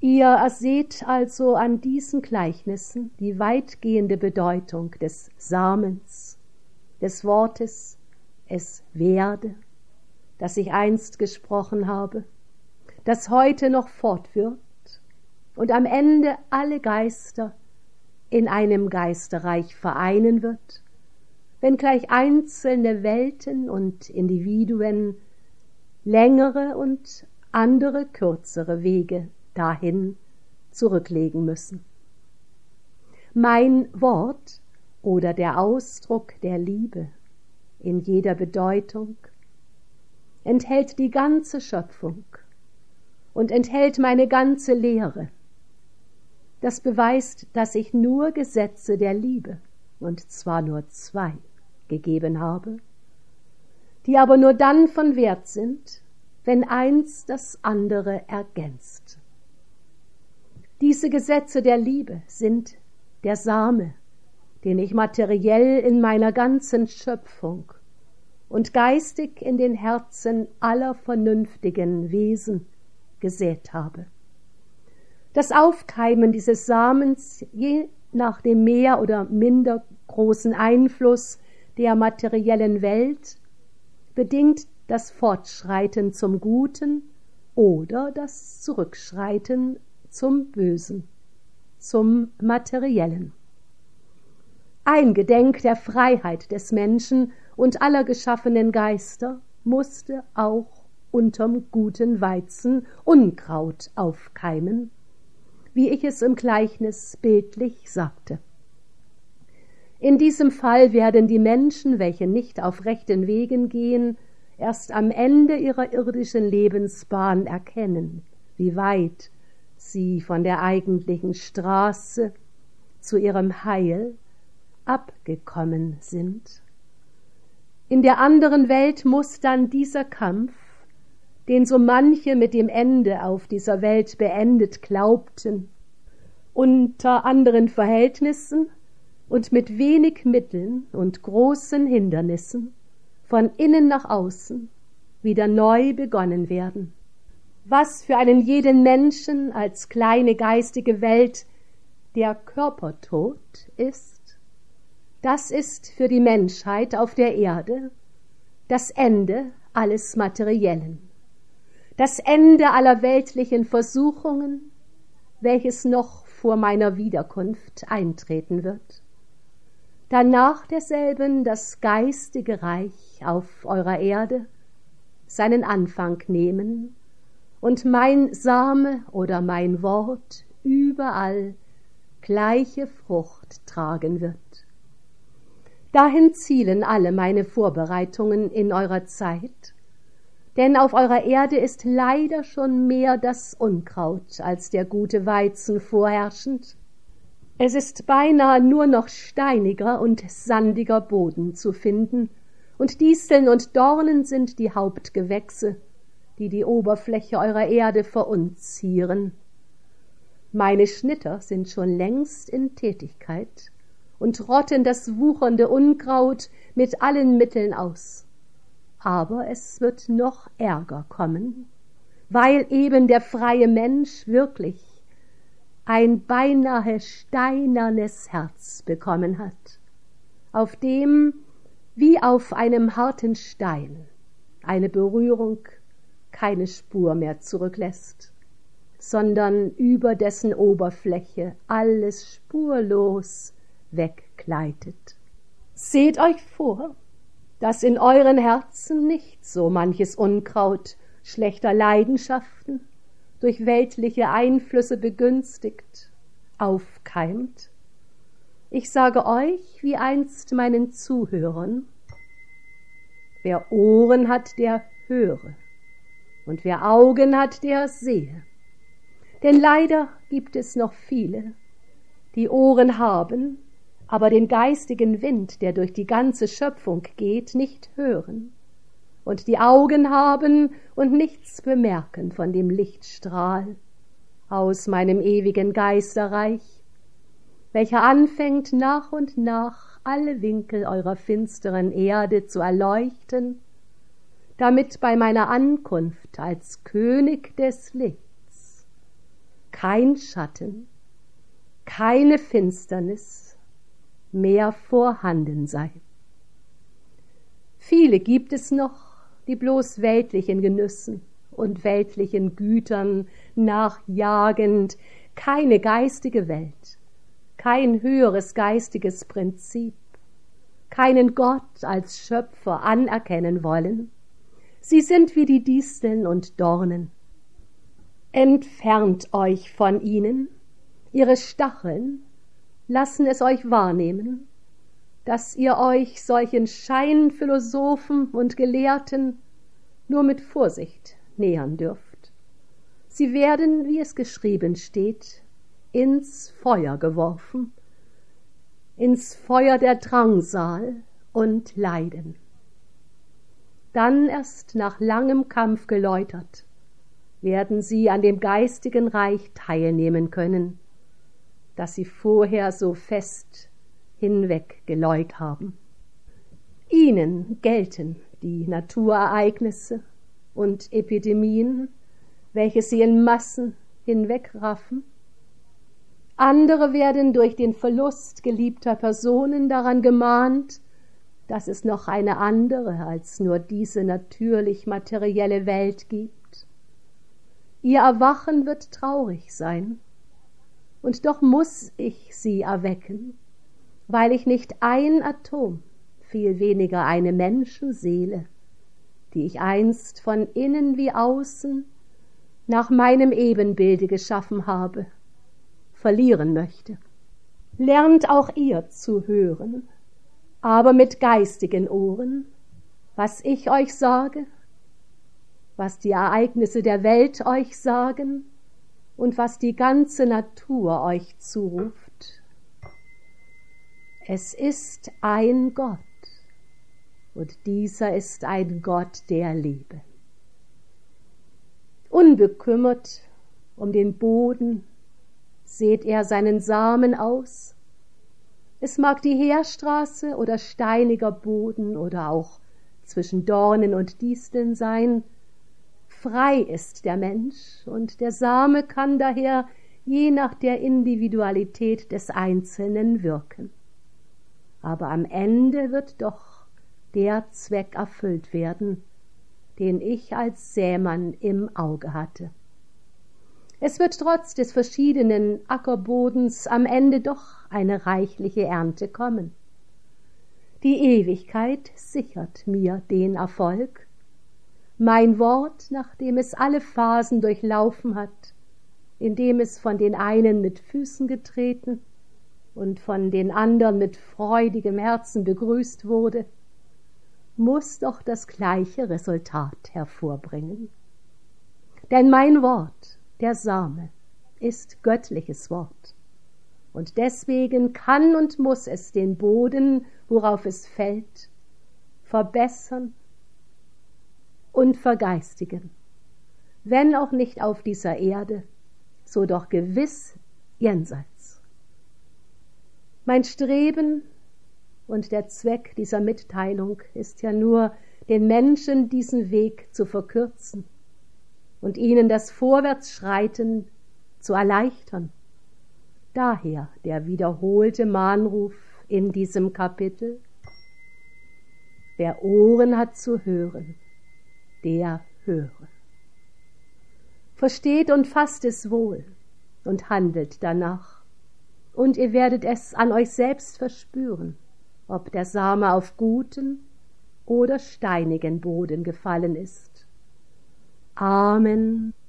Ihr erseht also an diesen Gleichnissen die weitgehende Bedeutung des Samens, des Wortes es werde, das ich einst gesprochen habe, das heute noch fortwirkt und am Ende alle Geister in einem Geisterreich vereinen wird, wenngleich einzelne Welten und Individuen längere und andere kürzere Wege dahin zurücklegen müssen. Mein Wort oder der Ausdruck der Liebe in jeder Bedeutung enthält die ganze Schöpfung und enthält meine ganze Lehre. Das beweist, dass ich nur Gesetze der Liebe, und zwar nur 2, gegeben habe, die aber nur dann von Wert sind, wenn eins das andere ergänzt. Diese Gesetze der Liebe sind der Same, den ich materiell in meiner ganzen Schöpfung und geistig in den Herzen aller vernünftigen Wesen gesät habe. Das Aufkeimen dieses Samens, je nach dem mehr oder minder großen Einfluss der materiellen Welt, bedingt das Fortschreiten zum Guten oder das Zurückschreiten zum Bösen, zum Materiellen. Eingedenk der Freiheit des Menschen und aller geschaffenen Geister musste auch unterm guten Weizen Unkraut aufkeimen, wie ich es im Gleichnis bildlich sagte. In diesem Fall werden die Menschen, welche nicht auf rechten Wegen gehen, erst am Ende ihrer irdischen Lebensbahn erkennen, wie weit sie von der eigentlichen Straße zu ihrem Heil abgekommen sind. In der anderen Welt muss dann dieser Kampf, den so manche mit dem Ende auf dieser Welt beendet glaubten, unter anderen Verhältnissen und mit wenig Mitteln und großen Hindernissen von innen nach außen wieder neu begonnen werden. Was für einen jeden Menschen als kleine geistige Welt der Körpertod ist, das ist für die Menschheit auf der Erde das Ende alles Materiellen, das Ende aller weltlichen Versuchungen, welches noch vor meiner Wiederkunft eintreten wird. Danach derselben das geistige Reich auf eurer Erde seinen Anfang nehmen und mein Same oder mein Wort überall gleiche Frucht tragen wird. Dahin zielen alle meine Vorbereitungen in eurer Zeit, denn auf eurer Erde ist leider schon mehr das Unkraut als der gute Weizen vorherrschend. Es ist beinahe nur noch steiniger und sandiger Boden zu finden, und Disteln und Dornen sind die Hauptgewächse, die die Oberfläche eurer Erde verunzieren. Meine Schnitter sind schon längst in Tätigkeit und rotten das wuchernde Unkraut mit allen Mitteln aus. Aber es wird noch Ärger kommen, weil eben der freie Mensch wirklich ein beinahe steinernes Herz bekommen hat, auf dem, wie auf einem harten Stein, eine Berührung keine Spur mehr zurücklässt, sondern über dessen Oberfläche alles spurlos weggleitet. Seht euch vor, dass in euren Herzen nicht so manches Unkraut schlechter Leidenschaften, durch weltliche Einflüsse begünstigt, aufkeimt. Ich sage euch, wie einst meinen Zuhörern, wer Ohren hat, der höre, und wer Augen hat, der sehe. Denn leider gibt es noch viele, die Ohren haben, aber den geistigen Wind, der durch die ganze Schöpfung geht, nicht hören, und die Augen haben und nichts bemerken von dem Lichtstrahl aus meinem ewigen Geisterreich, welcher anfängt nach und nach alle Winkel eurer finsteren Erde zu erleuchten, damit bei meiner Ankunft als König des Lichts kein Schatten, keine Finsternis mehr vorhanden sei. Viele gibt es noch, die bloß weltlichen Genüssen und weltlichen Gütern nachjagend, keine geistige Welt, kein höheres geistiges Prinzip, keinen Gott als Schöpfer anerkennen wollen. Sie sind wie die Disteln und Dornen. Entfernt euch von ihnen, ihre Stacheln lassen es euch wahrnehmen, dass ihr euch solchen Scheinphilosophen und Gelehrten nur mit Vorsicht nähern dürft. Sie werden, wie es geschrieben steht, ins Feuer geworfen, ins Feuer der Drangsal und Leiden. Dann erst nach langem Kampf geläutert, werden sie an dem geistigen Reich teilnehmen können, das sie vorher so fest hinweggeläut haben. Ihnen gelten die Naturereignisse und Epidemien, welche sie in Massen hinwegraffen. Andere werden durch den Verlust geliebter Personen daran gemahnt, dass es noch eine andere als nur diese natürlich materielle Welt gibt. Ihr Erwachen wird traurig sein, und doch muß ich sie erwecken, weil ich nicht ein Atom, viel weniger eine Menschenseele, die ich einst von innen wie außen nach meinem Ebenbilde geschaffen habe, verlieren möchte. Lernt auch ihr zu hören, aber mit geistigen Ohren, was ich euch sage, was die Ereignisse der Welt euch sagen und was die ganze Natur euch zuruft. Es ist ein Gott, und dieser ist ein Gott der Liebe. Unbekümmert um den Boden sät er seinen Samen aus. Es mag die Heerstraße oder steiniger Boden oder auch zwischen Dornen und Disteln sein. Frei ist der Mensch, und der Same kann daher je nach der Individualität des Einzelnen wirken. Aber am Ende wird doch der Zweck erfüllt werden, den ich als Sämann im Auge hatte. Es wird trotz des verschiedenen Ackerbodens am Ende doch eine reichliche Ernte kommen. Die Ewigkeit sichert mir den Erfolg. Mein Wort, nachdem es alle Phasen durchlaufen hat, indem es von den einen mit Füßen getreten und von den anderen mit freudigem Herzen begrüßt wurde, muß doch das gleiche Resultat hervorbringen. Denn mein Wort, der Same, ist göttliches Wort, und deswegen kann und muß es den Boden, worauf es fällt, verbessern und vergeistigen, wenn auch nicht auf dieser Erde, so doch gewiss jenseits. Mein Streben und der Zweck dieser Mitteilung ist ja nur, den Menschen diesen Weg zu verkürzen und ihnen das Vorwärtsschreiten zu erleichtern. Daher der wiederholte Mahnruf in diesem Kapitel: Wer Ohren hat zu hören, der höre. Versteht und fasst es wohl und handelt danach, und ihr werdet es an euch selbst verspüren, ob der Same auf guten oder steinigen Boden gefallen ist. Amen.